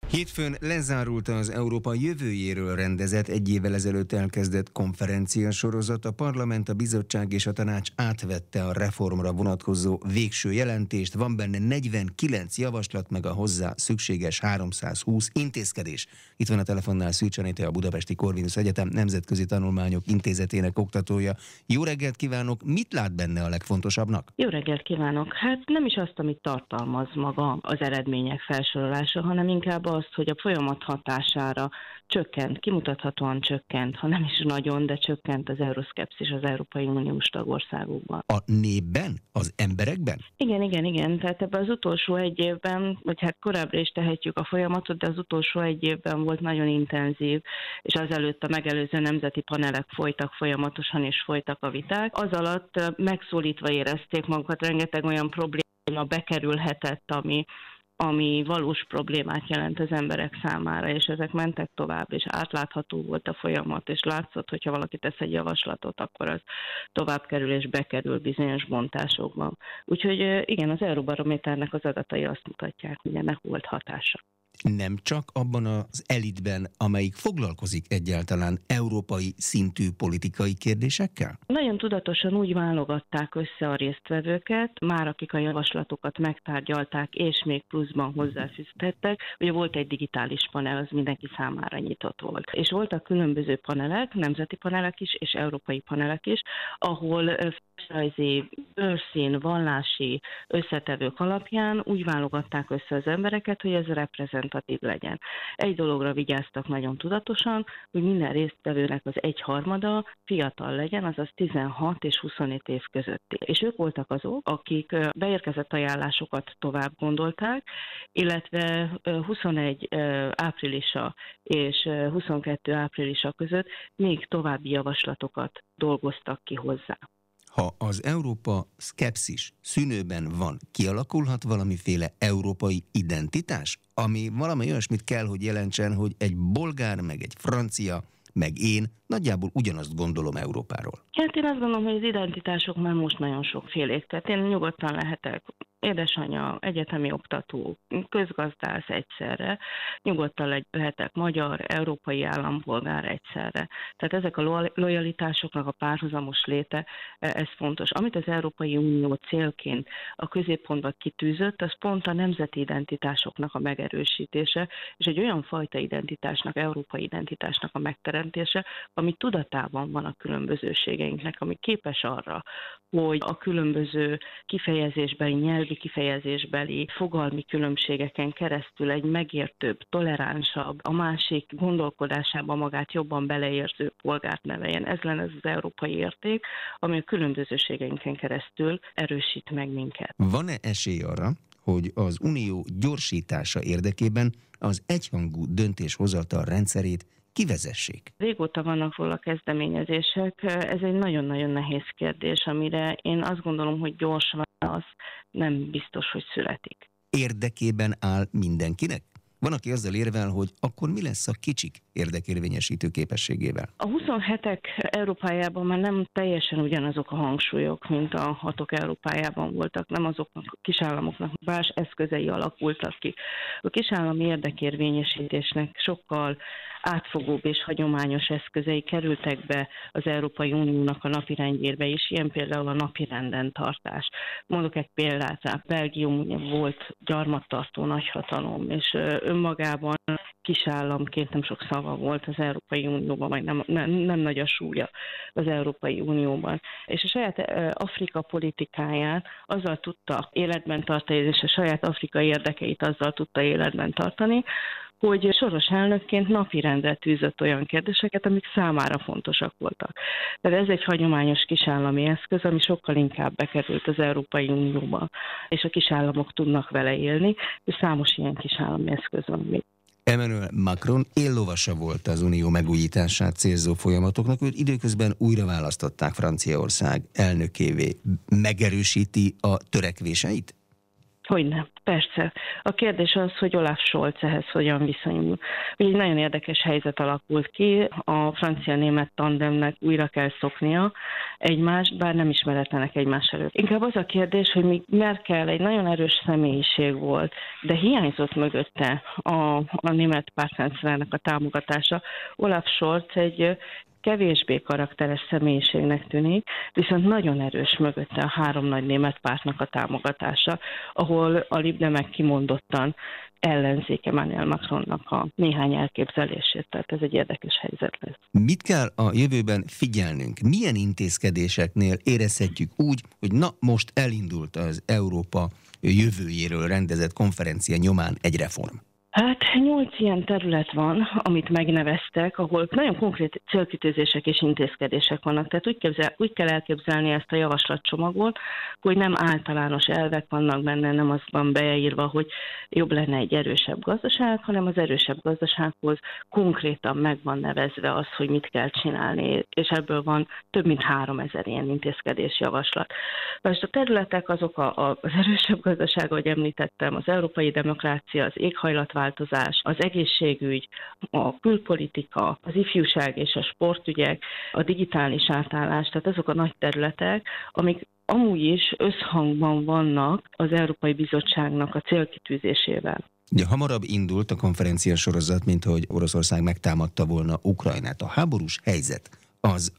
Hétfőn lezárult az Európa jövőjéről rendezett egy évvel ezelőtt elkezdett konferencia sorozat. A parlament, a bizottság és a tanács átvette a reformra vonatkozó végső jelentést. Van benne 49 javaslat, meg a hozzá szükséges 320 intézkedés. Itt van a telefonnál Szűcs Anita, a Budapesti Corvinus Egyetem Nemzetközi Tanulmányok Intézetének oktatója. Jó reggelt kívánok! Mit lát benne a legfontosabbnak? Jó reggelt kívánok! Hát nem is azt, amit tartalmaz maga az eredmények felsorolása, hanem inkább azt, hogy a folyamat hatására csökkent, kimutathatóan csökkent, ha nem is nagyon, de csökkent az euroszkepszis az Európai Uniós tagországokban. A népben? Az emberekben? Igen. Tehát ebben az utolsó egy évben, vagy hát korábbra is tehetjük a folyamatot, de az utolsó egy évben volt nagyon intenzív, és azelőtt a megelőző nemzeti panelek folytak folyamatosan, és folytak a viták. Az alatt megszólítva érezték magukat, rengeteg olyan probléma bekerülhetett, ami valós problémát jelent az emberek számára, és ezek mentek tovább, és átlátható volt a folyamat, és látszott, hogyha valaki tesz egy javaslatot, akkor az tovább kerül és bekerül bizonyos bontásokban. Úgyhogy igen, az Euróbarométernek az adatai azt mutatják, hogy ennek volt hatása. Nem csak abban az elitben, amelyik foglalkozik egyáltalán európai szintű politikai kérdésekkel? Nagyon tudatosan úgy válogatták össze a résztvevőket, már akik a javaslatokat megtárgyalták, és még pluszban hozzáfűztettek. Ugye volt egy digitális panel, az mindenki számára nyitott volt. És voltak különböző panelek, nemzeti panelek is, és európai panelek is, ahol földrajzi, bőrszín, vallási összetevők alapján úgy válogatták össze az embereket, hogy ez reprezentatív legyen. Egy dologra vigyáztak nagyon tudatosan, hogy minden résztvevőnek az egyharmada fiatal legyen, azaz 16 és 25 év közötti. És ők voltak azok, akik beérkezett ajánlásokat tovább gondolták, illetve 21 áprilisa és 22 áprilisa között még további javaslatokat dolgoztak ki hozzá. Ha az Európa szkepszis szünőben van, kialakulhat valamiféle európai identitás, ami valami olyasmit kell, hogy jelentsen, hogy egy bolgár, meg egy francia, meg én nagyjából ugyanazt gondolom Európáról. Hát én azt gondolom, hogy az identitások már most nagyon sokfélék. Tehát én nyugodtan lehetek édesanyja, egyetemi oktató, közgazdász egyszerre, nyugodtan lehetek magyar, európai állampolgár egyszerre. Tehát ezek a lojalitásoknak a párhuzamos léte, ez fontos. Amit az Európai Unió célként a középpontba kitűzött, az pont a nemzeti identitásoknak a megerősítése, és egy olyan fajta identitásnak, európai identitásnak a megteremtése, ami tudatában van a különbözőségeinknek, ami képes arra, hogy a különböző kifejezésbeli, nyelvi kifejezésbeli, fogalmi különbségeken keresztül egy megértőbb, toleránsabb, a másik gondolkodásában magát jobban beleérző polgárt neveljen. Ez lenne az európai érték, ami a különbözőségeinken keresztül erősít meg minket. Van-e esély arra, hogy az unió gyorsítása érdekében az egyhangú döntéshozatal rendszerét kivezessék? Régóta vannak róla kezdeményezések, ez egy nagyon-nagyon nehéz kérdés, amire én azt gondolom, hogy gyors válasz nem biztos, hogy születik. Érdekében áll mindenkinek? Van, aki azzal érvel, hogy akkor mi lesz a kicsik érdekérvényesítő képességével? A 27-ek Európájában már nem teljesen ugyanazok a hangsúlyok, mint a 6-ok Európájában voltak, nem azoknak a kisállamoknak más eszközei alakultak ki. A kisállami érdekérvényesítésnek sokkal átfogóbb és hagyományos eszközei kerültek be az Európai Uniónak a napirendjébe is, ilyen például a napirenden tartás. Mondok egy példát, Belgium volt gyarmattartó nagyhatalom, és önmagában kisállamként nem sok szava volt az Európai Unióban, vagy nem nagy a súlya az Európai Unióban. És a saját Afrika politikáját azzal tudta életben tartani, és a saját afrikai érdekeit azzal tudta életben tartani, hogy soros elnökként napirendre tűzött olyan kérdéseket, amik számára fontosak voltak. Tehát ez egy hagyományos kisállami eszköz, ami sokkal inkább bekerült az Európai Unióba, és a kisállamok tudnak vele élni, és számos ilyen kisállami eszköz van még. Emmanuel Macron éllovasa volt az unió megújítását célzó folyamatoknak, őt időközben újra választották Franciaország elnökévé. Megerősíti a törekvéseit? Hogyne, persze. A kérdés az, hogy Olaf Scholz ehhez hogyan viszonyul. Ugye egy nagyon érdekes helyzet alakult ki, a francia-német tandemnek újra kell szoknia egymást, bár nem ismeretlenek egymás előtt. Inkább az a kérdés, hogy míg Merkel egy nagyon erős személyiség volt, de hiányzott mögötte a német pártrendszernek a támogatása. Olaf Scholz egy kevésbé karakteres személyiségnek tűnik, viszont nagyon erős mögötte a három nagy német pártnak a támogatása, ahol a libdemek kimondottan ellenzik Emmanuel Macronnak a néhány elképzelését, tehát ez egy érdekes helyzet lesz. Mit kell a jövőben figyelnünk? Milyen intézkedéseknél érezhetjük úgy, hogy na most elindult az Európa jövőjéről rendezett konferencia nyomán egy reform? Hát 8 ilyen terület van, amit megneveztek, ahol nagyon konkrét célkitűzések és intézkedések vannak. Tehát úgy kell elképzelni ezt a javaslatcsomagot, hogy nem általános elvek vannak benne, nem az van beírva, hogy jobb lenne egy erősebb gazdaság, hanem az erősebb gazdasághoz konkrétan meg van nevezve az, hogy mit kell csinálni, és ebből van több mint 3000 ilyen intézkedésjavaslat. Most a területek azok az erősebb gazdaság, ahogy említettem, az európai demokrácia, az éghajlatváltozás, az egészségügy, a külpolitika, az ifjúság és a sportügyek, a digitális átállás, tehát azok a nagy területek, amik amúgy is összhangban vannak az Európai Bizottságnak a célkitűzésével. Ugye hamarabb indult a konferencia sorozat, mint hogy Oroszország megtámadta volna Ukrajnát. A háborús helyzet az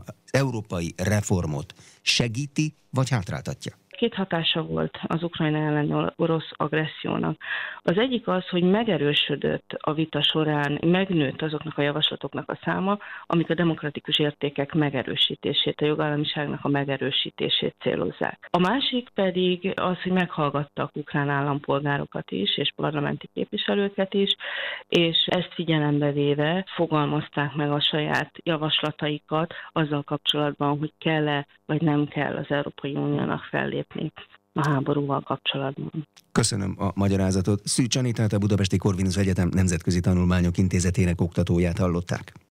európai reformot segíti, vagy hátráltatja? Két hatása volt az Ukrajna elleni orosz agressziónak. Az egyik az, hogy megerősödött a vita során, megnőtt azoknak a javaslatoknak a száma, amik a demokratikus értékek megerősítését, a jogállamiságnak a megerősítését célozzák. A másik pedig az, hogy meghallgattak ukrán állampolgárokat is, és parlamenti képviselőket is, és ezt figyelembe véve fogalmazták meg a saját javaslataikat azzal kapcsolatban, hogy kell-e vagy nem kell az Európai Uniónak fellépni a háborúval kapcsolatban. Köszönöm a magyarázatot. Szűcs Anitát, a Budapesti Corvinus Egyetem Nemzetközi Tanulmányok Intézetének oktatóját hallották.